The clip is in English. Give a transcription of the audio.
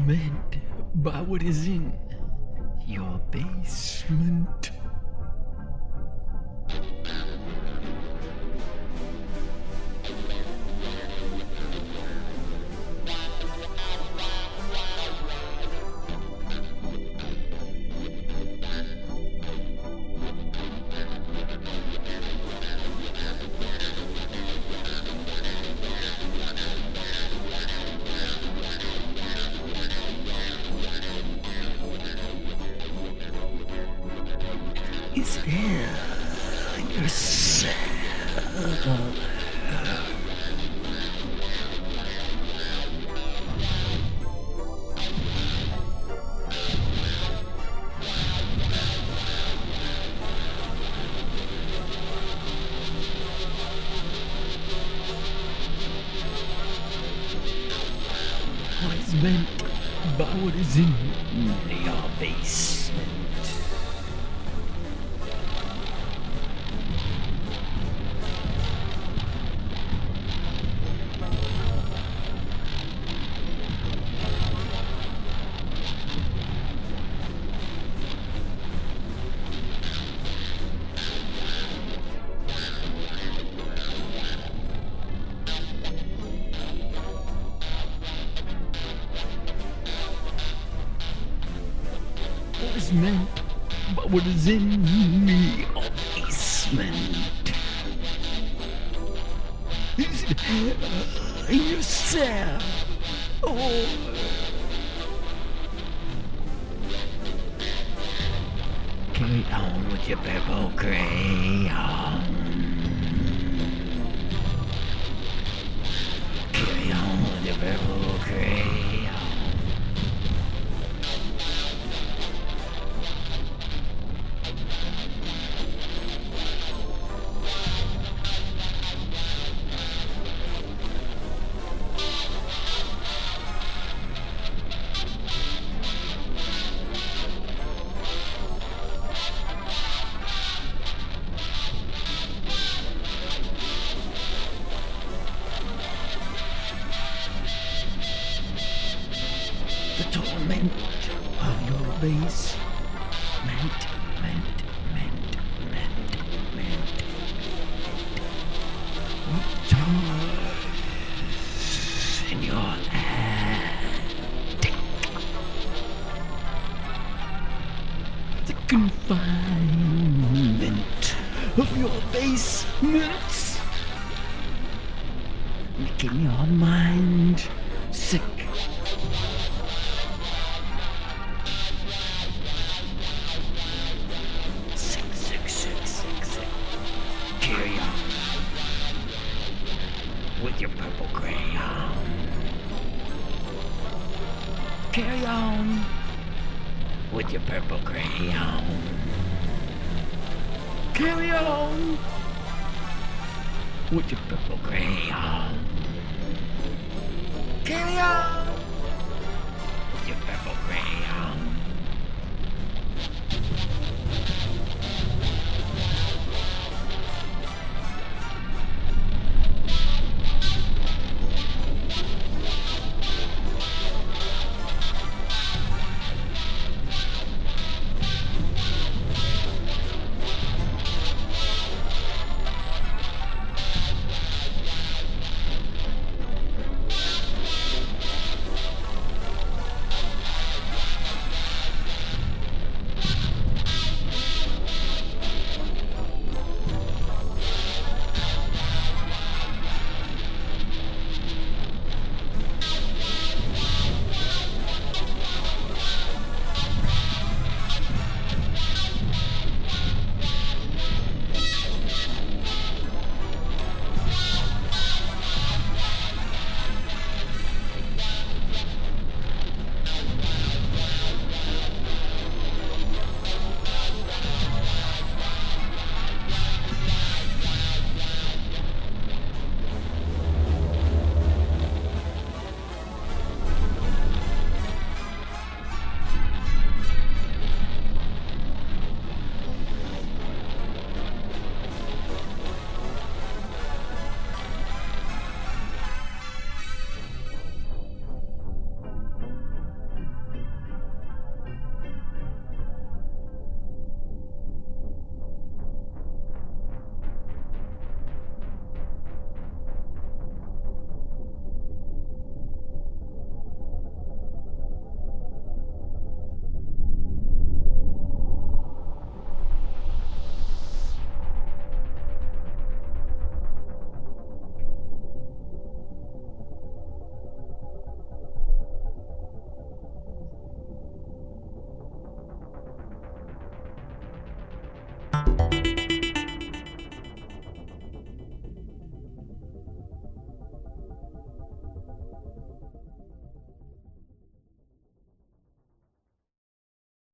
torment by what is in your basement. Is there yourself? What is meant by what is in your basement? What is meant by what is in your basement? Is it in yourself? Or carry on with your purple crayon. Carry on with your purple crayon. The torment of your basement, ment. Toys in your attic. The confinement of your basement, making your mind sick. Carry on with your purple crayon. Carry on with your purple crayon. Carry on with your purple crayon. Carry on.